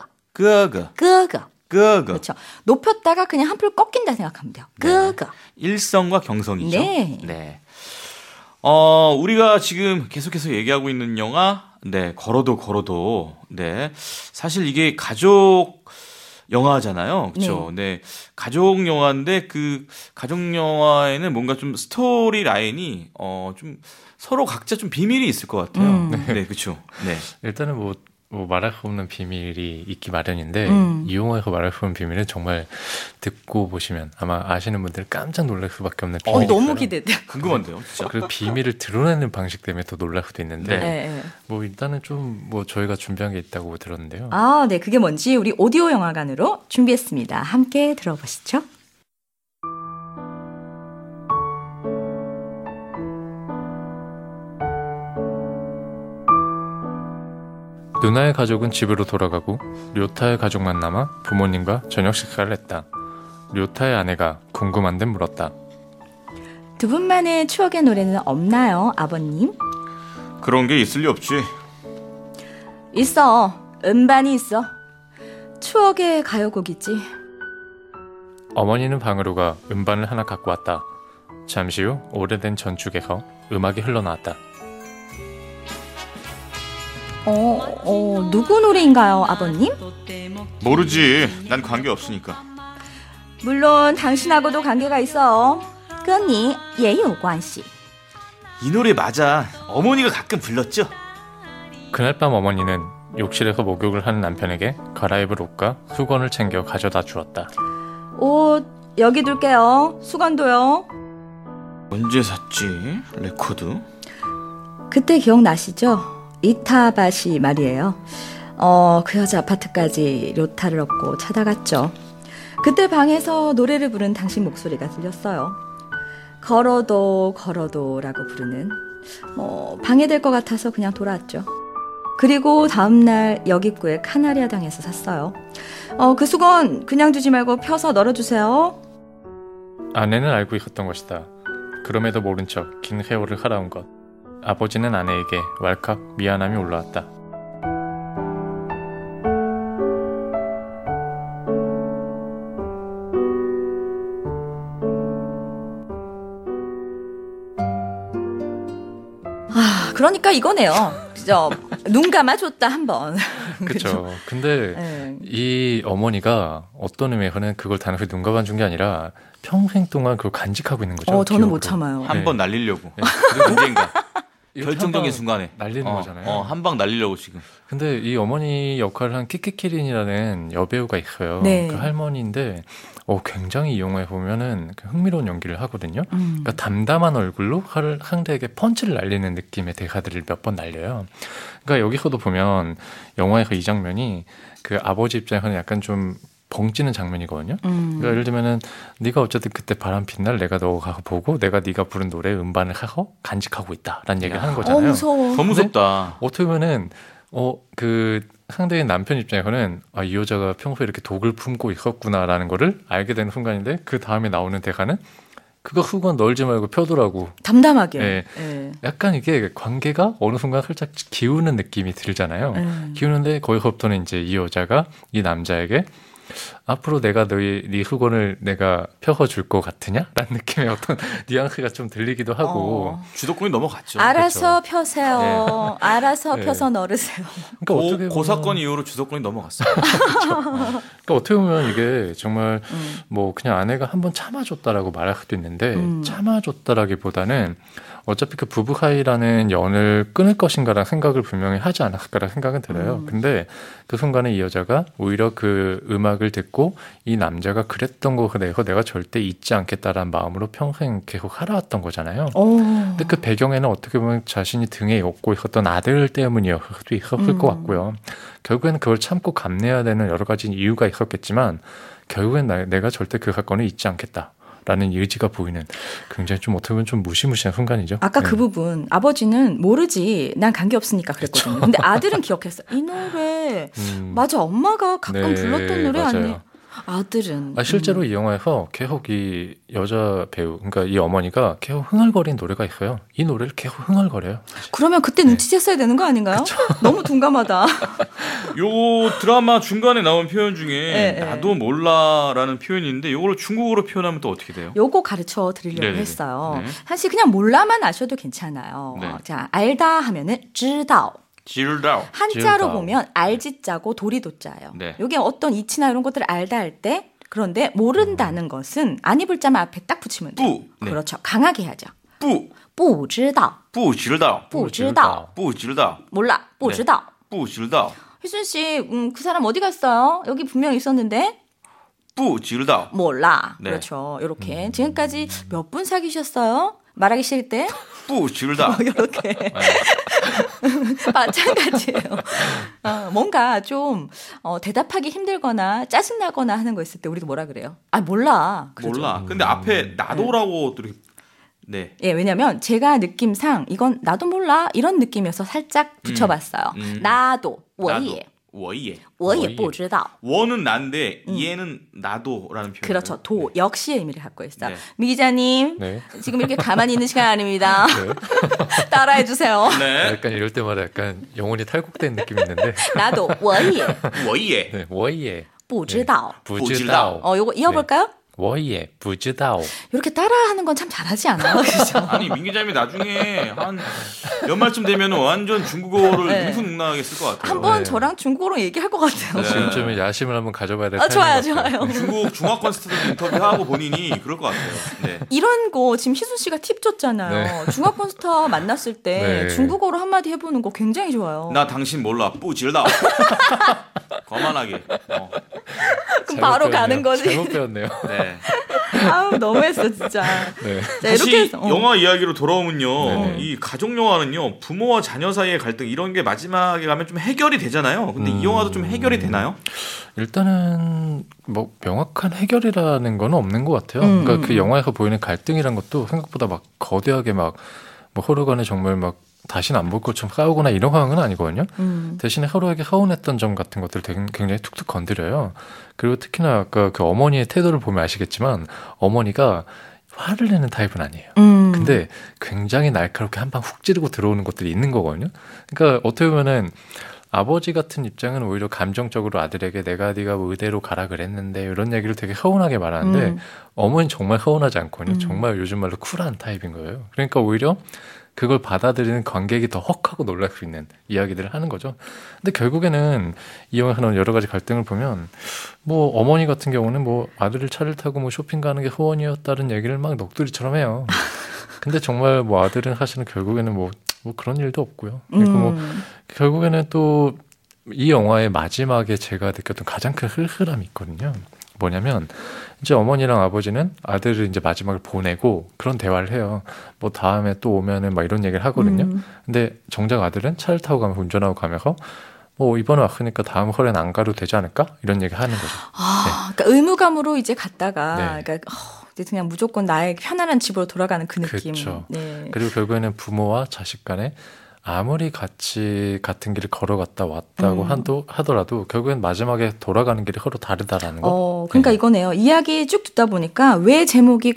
그렇죠. 높였다가 그냥 한풀 꺾인다 생각하면 돼요. 끄그. 네. 일성과 경성이죠. 네. 우리가 지금 계속해서 얘기하고 있는 영화, 네, 걸어도. 네. 사실 이게 가족 영화잖아요. 그렇죠. 네. 가족 영화인데 그 가족 영화에는 뭔가 좀 스토리 라인이 좀 서로 각자 좀 비밀이 있을 것 같아요. 네, 그렇죠. 네. 일단은 뭐 말할 수 없는 비밀이 있기 마련인데 이 영화에서 말할 수 없는 비밀은 정말 듣고 보시면 아마 아시는 분들 깜짝 놀랄 수밖에 없는 비밀이 너무 기대돼요. 궁금한데요, 진짜. 그 비밀을 드러내는 방식 때문에 더 놀랄 수도 있는데 네. 뭐 일단은 좀 뭐 저희가 준비한 게 있다고 들었는데요. 네, 그게 뭔지 우리 오디오 영화관으로 준비했습니다. 함께 들어보시죠. 누나의 가족은 집으로 돌아가고 료타의 가족만 남아 부모님과 저녁 식사를 했다. 료타의 아내가 궁금한 듯 물었다. 두 분만의 추억의 노래는 없나요, 아버님? 그런 게 있을 리 없지. 있어. 음반이 있어. 추억의 가요곡이지. 어머니는 방으로 가 음반을 하나 갖고 왔다. 잠시 후 오래된 전축에서 음악이 흘러나왔다. 누구 노래인가요, 아버님? 모르지. 난 관계 없으니까. 물론 당신하고도 관계가 있어. 跟你也有关系. 이 노래 맞아. 어머니가 가끔 불렀죠? 그날 밤 어머니는 욕실에서 목욕을 하는 남편에게 갈아입을 옷과 수건을 챙겨 가져다 주었다. 옷 여기 둘게요. 수건도요. 언제 샀지? 레코드? 그때 기억나시죠? 이타바시 말이에요. 그 여자 아파트까지 료타를 얻고 찾아갔죠. 그때 방에서 노래를 부른 당신 목소리가 들렸어요. 걸어도 걸어도라고 부르는. 방해될 것 같아서 그냥 돌아왔죠. 그리고 다음날 여기구의 카나리아당에서 샀어요. 그 수건 그냥 두지 말고 펴서 널어주세요. 아내는 알고 있었던 것이다. 그럼에도 모른 척 긴 세월을 살아온 것. 아버지는 아내에게 왈칵 미안함이 올라왔다. 그러니까 이거네요. 눈 감아줬다 한번. 그렇죠. 근데 네. 이 어머니가 어떤 의미에서는 그걸 단순히 눈 감아준 게 아니라 평생 동안 그걸 간직하고 있는 거죠. 저는 못 기억으로. 참아요. 한 번 날리려고. 네. 언젠가. 이렇게 결정적인 한방 순간에. 날리는 거잖아요. 한 방 날리려고 지금. 근데 이 어머니 역할을 한 키키키린이라는 여배우가 있어요. 네. 그 할머니인데 굉장히 이 영화에 보면은 흥미로운 연기를 하거든요. 그러니까 담담한 얼굴로 상대에게 펀치를 날리는 느낌의 대사들을 몇 번 날려요. 그러니까 여기서도 보면 영화에서 이 장면이 그 아버지 입장에서는 약간 좀 벙찌는 장면이거든요. 그러니까 예를 들면은 네가 어쨌든 그때 바람 핀 날 내가 너 가서 보고 내가 네가 부른 노래 음반을 하고 간직하고 있다라는 얘기를 하는 거잖아요. 무서워. 더 무섭다. 어떻게 보면은 그 상대의 남편 입장에서는 이 여자가 평소에 이렇게 독을 품고 있었구나라는 거를 알게 되는 순간인데 그 다음에 나오는 대사는 그거 수건 널지 말고 펴두라고. 담담하게. 네. 네. 약간 이게 관계가 어느 순간 살짝 기우는 느낌이 들잖아요. 기우는데 거기서부터는 이제 이 여자가 이 남자에게 앞으로 내가 네 수건을 내가 펴서 줄 것 같으냐? 라는 느낌의 어떤 뉘앙스가 좀 들리기도 하고. 주도권이 넘어갔죠. 알아서 펴세요. 네. 알아서 네. 펴서 널으세요. 그러니까 어떻게 그 사건 이후로 주도권이 넘어갔어요. 그러니까 어떻게 보면 이게 정말 뭐 그냥 아내가 한번 참아줬다라고 말할 수도 있는데 참아줬다라기보다는 어차피 그 부부 사이라는 연을 끊을 것인가라는 생각을 분명히 하지 않았을까라는 생각은 들어요. 근데 그 순간에 이 여자가 오히려 그 음악을 듣고 이 남자가 그랬던 거에 대해서 내가 절대 잊지 않겠다라는 마음으로 평생 계속 살아왔던 거잖아요. 근데 그 배경에는 어떻게 보면 자신이 등에 업고 있었던 아들 때문이었을 수도 있었을 것 같고요. 결국에는 그걸 참고 감내해야 되는 여러 가지 이유가 있었겠지만 결국엔 내가 절대 그 사건을 잊지 않겠다. 라는 의지가 보이는 굉장히 좀 어떻게 보면 좀 무시무시한 순간이죠. 아까 네. 그 부분 아버지는 모르지 난 관계없으니까 그랬거든요. 근데 아들은 기억했어. 이 노래 맞아 엄마가 가끔 네, 불렀던 노래 맞아요. 아니. 아들은 실제로 이 영화에서 계속 이 여자 배우 그러니까 이 어머니가 계속 흥얼거리는 노래가 있어요. 이 노래를 계속 흥얼거려요. 사실. 그러면 그때 눈치챘어야 되는 거 아닌가요? 너무 둔감하다. 요 드라마 중간에 나온 표현 중에 네, 나도 몰라라는 표현이 있는데 요걸 중국어로 표현하면 또 어떻게 돼요? 요거 가르쳐 드리려고 네네네. 했어요. 네. 사실 그냥 몰라만 아셔도 괜찮아요. 네. 자, 알다 하면은 知道. 지르다오. 한자로 지르다오. 보면 알지자고 도리도자예요. 네. 요게 어떤 이치나 이런 것들을 알다 할 때 그런데 모른다는 것은 안 입을 자만 앞에 딱 붙이면 돼요. 뿌. 네. 그렇죠. 강하게 해야죠. 不不知道. 不知道不知道. 不知道 몰라. 不知道. 不知道 희순 씨, 그 사람 어디 갔어요? 여기 분명 있었는데? 不知道 몰라. 네. 그렇죠. 이렇게. 지금까지 몇 분 사귀셨어요? 말하기 싫을 때? 不知道 이렇게. 마찬가지예요. 뭔가 좀 대답하기 힘들거나 짜증나거나 하는 거 있을 때 우리도 뭐라 그래요? 몰라. 그러죠. 몰라. 근데 앞에 나도라고 또 이렇게 네. 예, 왜냐면 제가 느낌상 이건 나도 몰라 이런 느낌이어서 살짝 붙여봤어요. 나도, 我也, 我也我也不知道. 원은 난데 얘는 나도라는 표현. 그렇죠. 도 역시의 의미를 갖고 있어요. 네. 미 기자님, 네. 지금 이렇게 가만히 있는 시간 아닙니다. 따라해 주세요. 네. 약간 이럴 때마다 약간 영혼이 탈곡된 느낌이 있는데. 나도, 我也, 我也我也不知道. 不知道. 요거 이어볼까요? 워예 부지다오. 이렇게 따라하는 건 참 잘하지 않아요? 그죠? 아니 민 기자님이 나중에 한 연말쯤 되면 완전 중국어를 네. 능수능란하게 쓸 것 같아요. 한번 네. 저랑 중국어로 얘기할 것 같아요. 네. 지금쯤에 야심을 한번 가져봐야 될 좋아요, 타이밍 같아요. 좋아요. 중국 중화권 스타들 인터뷰하고 본인이 그럴 것 같아요. 네. 이런 거 지금 희순 씨가 팁 줬잖아요. 중화권 스타 만났을 때 네. 중국어로 한마디 해보는 거 굉장히 좋아요. 나 당신 몰라 뿌질다. 거만하게. 그럼 바로 잘못 가는 배웠네요. 거지. 잘못 배웠네요. 네. 아우 너무했어 진짜. 네. 자, 다시 이렇게 해서 영화 이야기로 돌아오면요, 네네. 이 가족 영화는요 부모와 자녀 사이의 갈등 이런 게 마지막에 가면 좀 해결이 되잖아요. 근데 이 영화도 좀 해결이 되나요? 일단은 뭐 명확한 해결이라는 건 없는 것 같아요. 그러니까 그 영화에서 보이는 갈등이란 것도 생각보다 막 거대하게 막 뭐 서로 간에 정말 막 다시는 안 볼 것처럼 싸우거나 이런 상황은 아니거든요. 대신에 서로에게 서운했던 점 같은 것들을 굉장히 툭툭 건드려요. 그리고 특히나 아까 그 어머니의 태도를 보면 아시겠지만 어머니가 화를 내는 타입은 아니에요. 근데 굉장히 날카롭게 한 방 훅 찌르고 들어오는 것들이 있는 거거든요. 그러니까 어떻게 보면은 아버지 같은 입장은 오히려 감정적으로 아들에게 네가 뭐 의대로 가라 그랬는데 이런 얘기를 되게 서운하게 말하는데 어머니는 정말 서운하지 않거든요. 정말 요즘 말로 쿨한 타입인 거예요. 그러니까 오히려 그걸 받아들이는 관객이 더 헉하고 놀랄 수 있는 이야기들을 하는 거죠. 근데 결국에는 이 영화에 나오는 여러 가지 갈등을 보면 뭐 어머니 같은 경우는 뭐 아들을 차를 타고 뭐 쇼핑 가는 게 소원이었다는 얘기를 막 넋두리처럼 해요. 근데 정말 뭐 아들은 사실은 결국에는 뭐 그런 일도 없고요. 그리고 뭐 결국에는 또 이 영화의 마지막에 제가 느꼈던 가장 큰 흘흐람이 있거든요. 뭐냐면 이제 어머니랑 아버지는 아들을 이제 마지막을 보내고 그런 대화를 해요. 뭐 다음에 또 오면은 막 이런 얘기를 하거든요. 근데 정작 아들은 차를 타고 가면서 운전하고 가면서 뭐 이번에 왔으니까 다음 헐엔 안 가도 되지 않을까? 이런 얘기 하는 거죠. 그러니까 의무감으로 이제 갔다가 네. 그러니까 이제 그냥 무조건 나의 편안한 집으로 돌아가는 그 느낌. 그렇죠. 네. 그리고 결국에는 부모와 자식 간에 아무리 같이 같은 길을 걸어갔다 왔다고 하더라도 결국엔 마지막에 돌아가는 길이 서로 다르다라는 거. 그러니까 네. 이거네요. 이야기 쭉 듣다 보니까 왜 제목이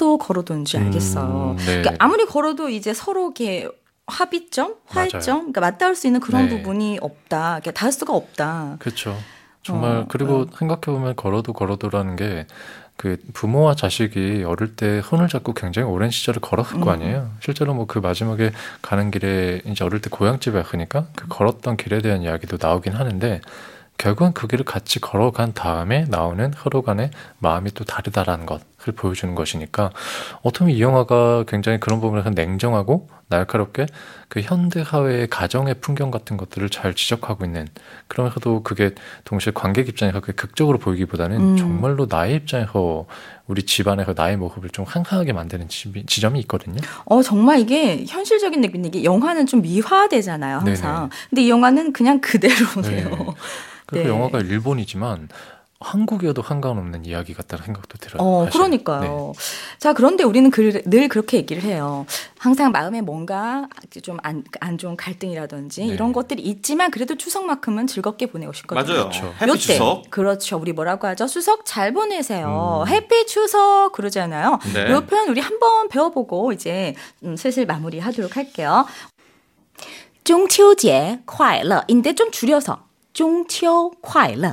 걸어도인지 알겠어요. 네. 그러니까 아무리 걸어도 이제 서로 이렇게 합의점, 화해점, 맞아요. 그러니까 맞닿을 수 있는 그런 네. 부분이 없다. 그러니까 닿을 수가 없다. 그렇죠. 정말 그리고 생각해보면 걸어도라는 게 그 부모와 자식이 어릴 때 손을 잡고 굉장히 오랜 시절을 걸었을 거 아니에요. 실제로 뭐 그 마지막에 가는 길에 이제 어릴 때 고향집에 가니까 그 걸었던 길에 대한 이야기도 나오긴 하는데 결국은 그 길을 같이 걸어간 다음에 나오는 서로 간의 마음이 또 다르다라는 것을 보여주는 것이니까 어떻게 보면 이 영화가 굉장히 그런 부분에서 냉정하고 날카롭게 그 현대 사회의 가정의 풍경 같은 것들을 잘 지적하고 있는, 그러면서도 그게 동시에 관객 입장에서 그게 극적으로 보이기보다는 정말로 나의 입장에서 우리 집안에서 나의 모습을 좀 항상하게 만드는 지점이 있거든요. 정말 이게 현실적인 느낌. 이게 영화는 좀 미화되잖아요, 항상. 네네. 근데 이 영화는 그냥 그대로네요. 네. 그리고 네. 영화가 일본이지만 한국이어도 상관없는 이야기 같다는 생각도 들어요. 사실. 그러니까요. 네. 자, 그런데 우리는 늘 그렇게 얘기를 해요. 항상 마음에 뭔가 좀 안 좋은 갈등이라든지 네. 이런 것들이 있지만 그래도 추석만큼은 즐겁게 보내고 싶거든요. 맞아요. 그렇죠. 해피 추석. 그렇죠. 우리 뭐라고 하죠? 추석 잘 보내세요. 해피 추석 그러잖아요. 네. 이 표현 우리 한번 배워보고 이제 슬슬 마무리하도록 할게요. 中秋节快乐인데 좀 줄여서 中秋快乐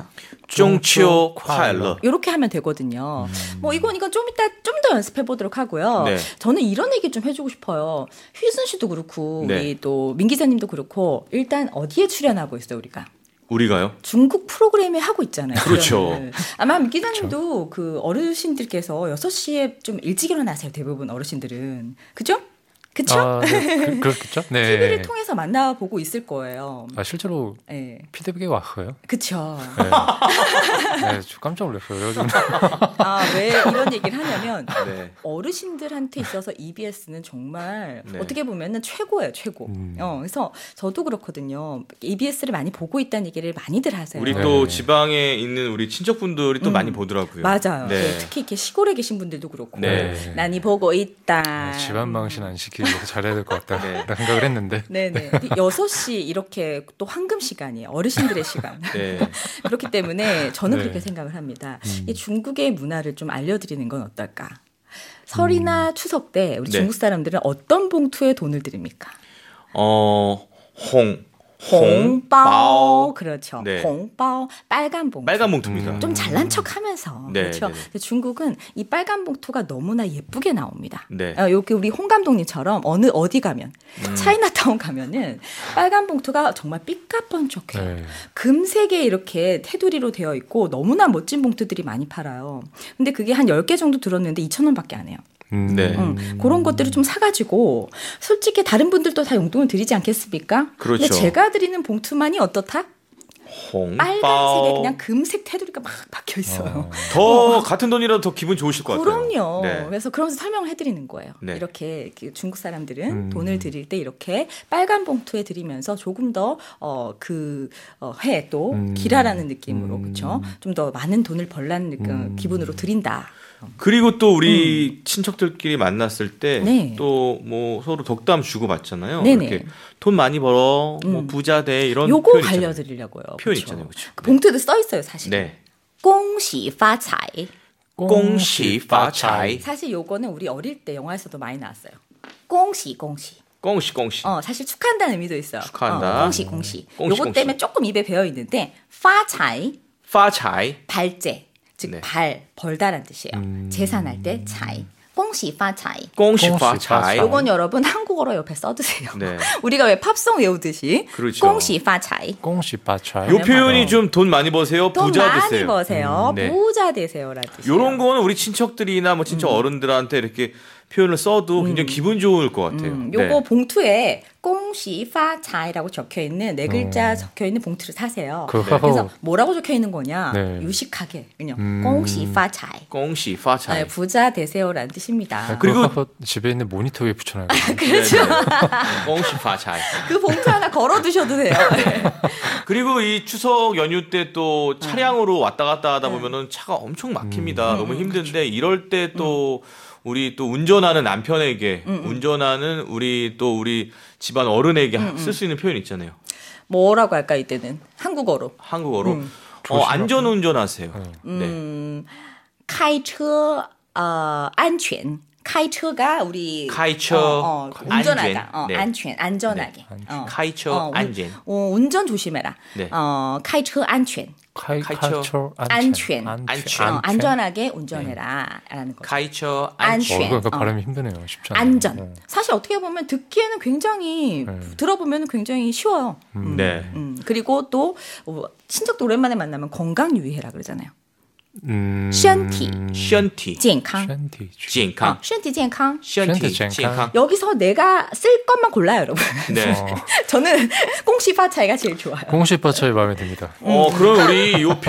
쫑치오 콰일러. 이렇게 하면 되거든요. 뭐 이건 좀 이따 좀 더 연습해 보도록 하고요. 네. 저는 이런 얘기 좀 해주고 싶어요. 휘순 씨도 그렇고 네. 우리 또 민 기자님도 그렇고 일단 어디에 출연하고 있어요 우리가? 우리가요? 중국 프로그램에 하고 있잖아요. 그렇죠. 출연을. 아마 민 기자님도 그 어르신들께서 6시에 좀 일찍 일어나세요. 대부분 어르신들은. 그죠? 그쵸? 아, 네. 그렇겠죠? 네. TV를 통해서 만나보고 있을 거예요. 아, 실제로 네. 피드백이 왔어요. 그쵸. 네. 네, 저 깜짝 놀랐어요. 좀. 왜 이런 얘기를 하냐면 네. 어르신들한테 있어서 EBS는 정말 네. 어떻게 보면은 최고예요, 최고. 그래서 저도 그렇거든요. EBS를 많이 보고 있다는 얘기를 많이들 하세요. 우리 네. 또 지방에 있는 우리 친척분들이 또 많이 보더라고요. 맞아요. 네. 네, 특히 이렇게 시골에 계신 분들도 그렇고 네. 난이 보고 있다. 네, 집안 망신 안 시키려고 잘해야 될 것 같다. 네. 라는 생각을 했는데. 네네. 6시 이렇게 또 황금 시간이에요. 어르신들의 시간. 네. 그렇기 때문에 저는 네. 그렇게 생각을 합니다. 이 중국의 문화를 좀 알려드리는 건 어떨까? 설이나 추석 때 우리 네. 중국 사람들은 어떤 봉투에 돈을 드립니까? 홍바오. 그렇죠. 네. 홍바오. 빨간 봉투. 빨간 봉투입니다. 좀 잘난 척하면서 네, 그렇죠. 네, 네. 근데 중국은 이 빨간 봉투가 너무나 예쁘게 나옵니다. 네. 여기 우리 홍 감독님처럼 어디 가면 차이나타운 가면은 빨간 봉투가 정말 삐까뻔쩍해요. 네. 금색에 이렇게 테두리로 되어 있고 너무나 멋진 봉투들이 많이 팔아요. 근데 그게 한 10개 정도 들었는데 2,000원밖에 안 해요. 네. 그런 것들을 좀 사가지고 솔직히 다른 분들도 다 용돈을 드리지 않겠습니까? 그렇죠. 근데 제가 드리는 봉투만이 어떻다? 빨간색에 홍바오. 그냥 금색 테두리가 막 박혀 있어요. 더 같은 돈이라도 더 기분 좋으실 것 같아요. 그럼요. 네. 그래서 그러면서 설명을 해드리는 거예요. 네. 이렇게 중국 사람들은 돈을 드릴 때 이렇게 빨간 봉투에 드리면서 조금 더 해 또 기라라는 느낌으로 그렇죠. 좀 더 많은 돈을 벌라는 기분으로 드린다. 그리고 또 우리 친척들끼리 만났을 때 네. 또 뭐 서로 덕담 주고 받잖아요. 네네. 이렇게 돈 많이 벌어, 뭐 부자 돼 이런 요거 표현 있잖아요. 알려드리려고요. 표현 그쵸? 있잖아요, 그렇죠? 그 봉투에도 써 있어요, 사실. 네. 恭喜发财. 꽁시 파차이. 사실 요거는 우리 어릴 때 영화에서도 많이 나왔어요. 恭喜恭喜. 꽁시. 사실 축하한다는 의미도 있어요. 축하한다. 恭喜恭喜. 꽁시, 요거 꽁시. 때문에 조금 입에 배어 있는데 发财 파차이. 발제. 즉 네. 벌다란 뜻이에요. 재산할 때 차이. 恭喜发财. 꽁시 꽁시 파차이. 파차이. 요건 여러분 한국어로 옆에 써두세요. 네. 우리가 왜 팝송 외우듯이 그렇죠. 恭喜发财. 꽁시빠차이. 요 표현이 좀 돈 많이 버세요, 돈 부자 많이 되세요. 버세요. 네. 부자 되세요라는 뜻이에요. 요런 거는 우리 친척들이나 뭐 친척 어른들한테 이렇게 표현을 써도 굉장히 기분 좋을 것 같아요. 요거 네. 봉투에 恭喜发财라고 적혀 있는 네 글자 적혀 있는 봉투를 사세요. 그거 그래서 뭐라고 적혀 있는 거냐? 네. 유식하게 그냥 恭喜发财. 꽁시 파차이. 네, 부자 되세요라는 뜻입니다. 그리고 집에 있는 모니터 위에 붙여놔요. 그렇죠. 꽁시 파차이. 그 봉투 하나 걸어 두셔도 돼요. 네. 그리고 이 추석 연휴 때 또 차량으로 왔다 갔다 하다 보면은 차가 엄청 막힙니다. 너무 힘든데 이럴 때 또 우리 또 운전하는 남편에게 운전하는 우리 집안 어른에게 쓸 수 있는 표현 있잖아요. 뭐라고 할까 이때는 한국어로. 한국어로 안전 운전하세요. 네. 开车 安全. 开车가 우리 开车 운전하다. 안전. 네. 安全 안전하게. 카이처 안전. 운전 조심해라. 네. 开车安全. 카이처 안전. 안전. 안전하게 운전해라라는 거죠. 카이처 안전. 안전. 그러니까 발음이 힘드네요. 쉽지 않아요. 안전. 사실 어떻게 보면 듣기에는 굉장히 들어보면 굉장히 쉬워요. 네. 그리고 또 친척도 오랜만에 만나면 건강 유의해라 그러잖아요. 身体 션티. 健康. 션티. 健康. 身体健康. 션티. 션티 健康. 여기서 내가 쓸 것만 골라요, 여러분. 네. 저는 꽁시파차이가 제일 좋아요. 꽁시빠차이 마음에 듭니다. 그럼 우리 요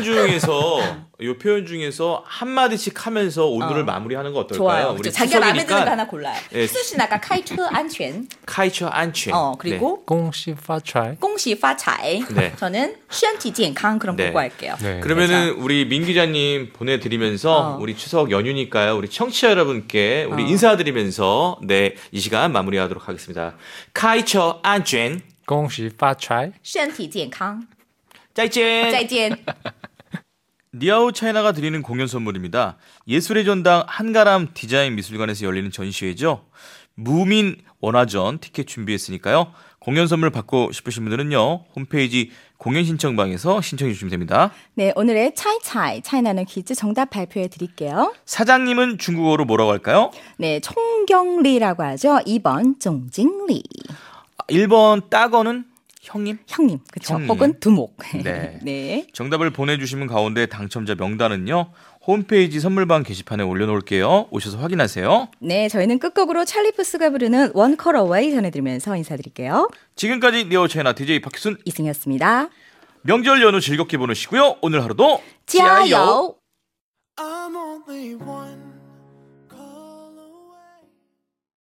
표현 중에서 한 마디씩 하면서 오늘을 마무리하는 거 어떨까요? 좋아요. 우리 그렇죠. 자기가 마음에 드는 거 추석이니까 하나 골라요. 네. 희수 씨는 아까 开车安全. 카이처 안전. 그리고 꽁시빠차이. 恭喜发财. 네. 저는 身体健康 그럼 네. 보고 할게요. 네. 그러면은 우리 민 기자님 보내드리면서 우리 추석 연휴니까요. 우리 청취자 여러분께 우리 인사드리면서 네, 이 시간 마무리하도록 하겠습니다. 카이처 안전. 꽁시빠차이. 身体健康. 再见. 再见. 니아오 차이나가 드리는 공연 선물입니다. 예술의 전당 한가람 디자인 미술관에서 열리는 전시회죠. 무민 원화전 티켓 준비했으니까요. 공연 선물 받고 싶으신 분들은요. 홈페이지 공연 신청방에서 신청해 주시면 됩니다. 네, 오늘의 차이나는 퀴즈 정답 발표해 드릴게요. 사장님은 중국어로 뭐라고 할까요? 네, 총경리라고 하죠. 2번 종징리. 1번 따거는 형님? 형님, 그렇죠. 형님. 혹은 두목. 네. 네. 정답을 보내주시면 가운데 당첨자 명단은요. 홈페이지 선물방 게시판에 올려놓을게요. 오셔서 확인하세요. 네, 저희는 끝곡으로 찰리 푸스가 부르는 One Call Away 전해드리면서 인사드릴게요. 지금까지 니아오 차이나 DJ 박희순 이승이었습니다. 명절 연휴 즐겁게 보내시고요. 오늘 하루도 지아요. I'm only one